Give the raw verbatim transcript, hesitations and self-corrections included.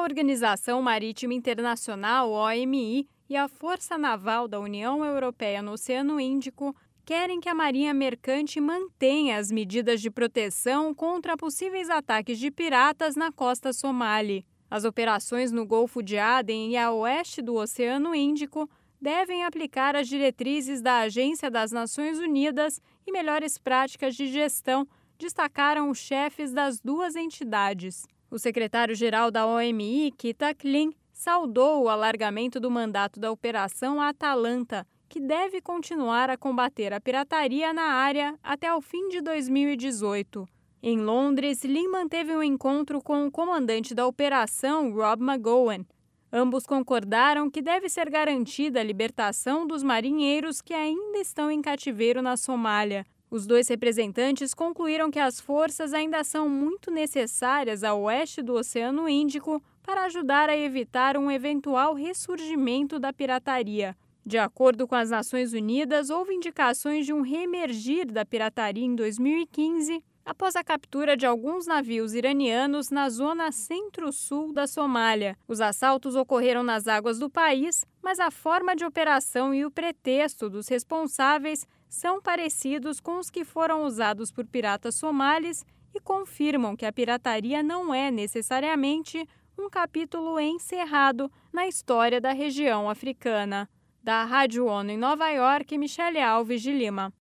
Organização Marítima Internacional, O M I, e a Força Naval da União Europeia no Oceano Índico querem que a Marinha Mercante mantenha as medidas de proteção contra possíveis ataques de piratas na costa somali. As operações no Golfo de Aden e a oeste do Oceano Índico devem aplicar as diretrizes da Agência das Nações Unidas e melhores práticas de gestão, destacaram os chefes das duas entidades. O secretário-geral da O M I, Kit Haquelin, saudou o alargamento do mandato da Operação Atalanta, que deve continuar a combater a pirataria na área até o fim de dois mil e dezoito. Em Londres, Lin manteve um encontro com o comandante da operação, Rob McGowan. Ambos concordaram que deve ser garantida a libertação dos marinheiros que ainda estão em cativeiro na Somália. Os dois representantes concluíram que as forças ainda são muito necessárias a oeste do Oceano Índico para ajudar a evitar um eventual ressurgimento da pirataria. De acordo com as Nações Unidas, houve indicações de um reemergir da pirataria em dois mil e quinze, após a captura de alguns navios iranianos na zona centro-sul da Somália. Os assaltos ocorreram nas águas do país, mas a forma de operação e o pretexto dos responsáveis são parecidos com os que foram usados por piratas somalis e confirmam que a pirataria não é necessariamente um capítulo encerrado na história da região africana. Da Rádio ONU em Nova York, Michele Alves de Lima.